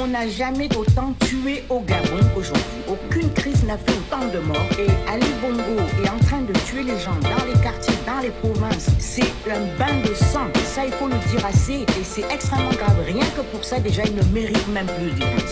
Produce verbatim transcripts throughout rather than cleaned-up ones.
On n'a jamais autant tué au Gabon qu'aujourd'hui. Aucune crise n'a fait autant de morts. Et Ali Bongo est en train de tuer les gens dans les quartiers, dans les provinces. C'est un bain de sang. Ça, il faut le dire assez. Et c'est extrêmement grave. Rien que pour ça, déjà, il ne mérite même plus de dire.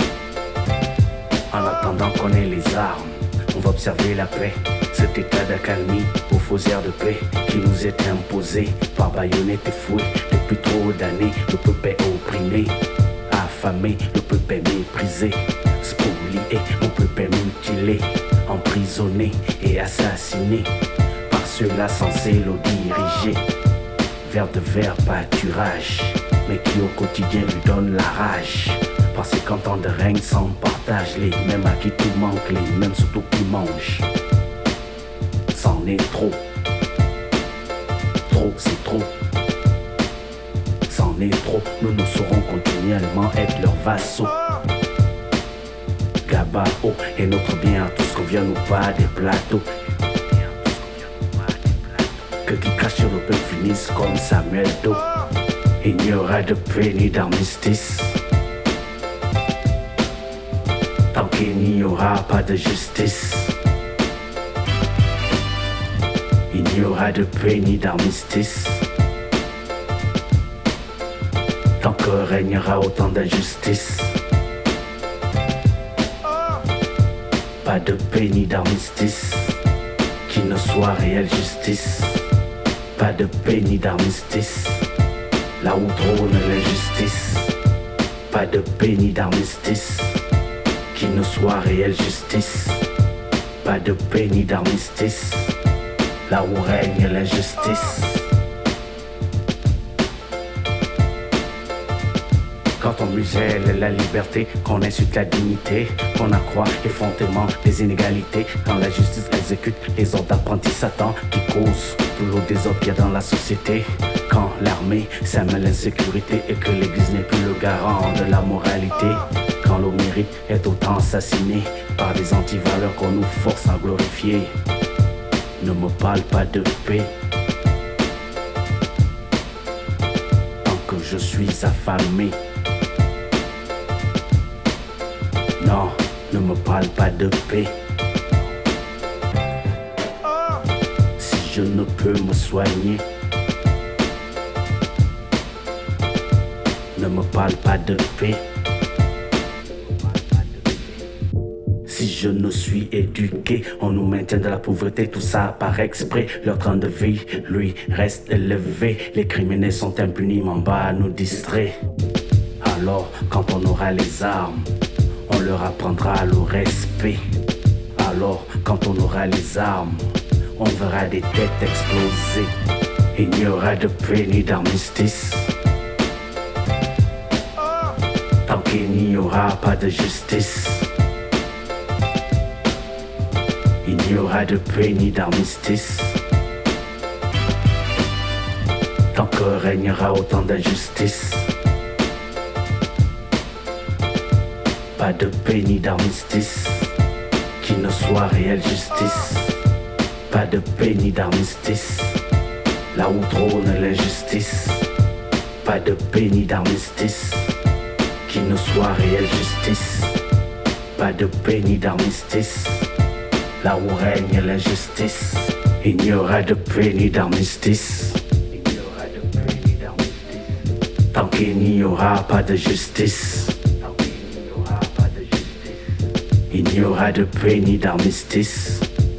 En attendant qu'on ait les armes, on va observer la paix. Cet état d'accalmie aux faux airs de paix qui nous est imposé par baïonnettes et fouet. Depuis trop d'années, le peuple est opprimé, affamé, le peuple est méprisé, spolié, mon peuple est mutilé, emprisonné et assassiné par ceux-là censés le diriger vers de verts pâturages, mais qui au quotidien lui donnent la rage. Par cinquante ans de règne sans partage, les mêmes à qui tout manque, les mêmes surtout qui mangent. C'en est trop, trop c'est trop. C'en est trop, nous nous saurons continuellement être leurs vassaux. Gabao est notre bien à tous qu'on vient nous pas des plateaux. Que qui crache sur le peuple finisse comme Samuel Doe. Il n'y aura de paix ni d'armistice tant qu'il n'y aura pas de justice. Il n'y aura de paix ni d'armistice tant que régnera autant d'injustice. Pas de paix ni d'armistice qui ne soit réelle justice. Pas de paix ni d'armistice là où trône l'injustice. Pas de paix ni d'armistice qui ne soit réelle justice. Pas de paix ni d'armistice là où règne l'injustice. Quand on muselle la liberté, qu'on insulte la dignité, qu'on accroît effrontément les inégalités, quand la justice exécute les ordres d'apprentis Satan qui causent tout l'eau désordre qu'il y a dans la société, quand l'armée sème l'insécurité et que l'église n'est plus le garant de la moralité, quand l'eau mérite est autant assassiné par des antivaleurs qu'on nous force à glorifier. Ne me parle pas de paix tant que je suis affamé. Non, ne me parle pas de paix si je ne peux me soigner. Ne me parle pas de paix si je ne suis éduqué. On nous maintient dans la pauvreté, tout ça par exprès. Leur train de vie, lui, reste élevé. Les criminels sont impuniment bas, nous distraient. Alors, quand on aura les armes, on leur apprendra le respect. Alors, quand on aura les armes, on verra des têtes exploser. Il n'y aura de paix ni d'armistice tant qu'il n'y aura pas de justice. Il n'y aura de paix ni d'armistice tant que régnera autant d'injustice. Pas de paix ni d'armistice qui ne soit réelle justice. Pas de paix ni d'armistice là où trône l'injustice. Pas de paix ni d'armistice qui ne soit réelle justice. Pas de paix ni d'armistice là où règne l'injustice. Il n'y aura de paix ni d'armistice tant qu'il n'y aura pas de justice. Il n'y aura de paix ni d'armistice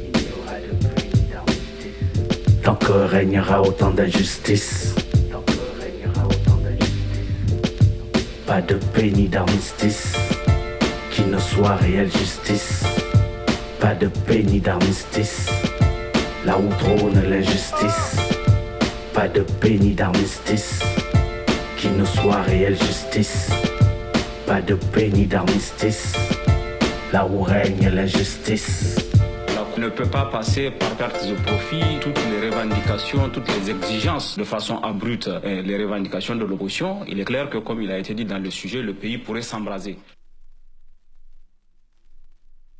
tant que régnera autant d'injustice. Pas de paix ni d'armistice qui ne soit réelle justice. Pas de paix ni d'armistice là où trône l'injustice. Pas de paix ni d'armistice qui ne soit réelle justice. Pas de paix ni d'armistice là où règne l'injustice. On ne peut pas passer par perte de profit toutes les revendications, toutes les exigences de façon abrupte. Et les revendications de l'opposition, il est clair que comme il a été dit dans le sujet, le pays pourrait s'embraser.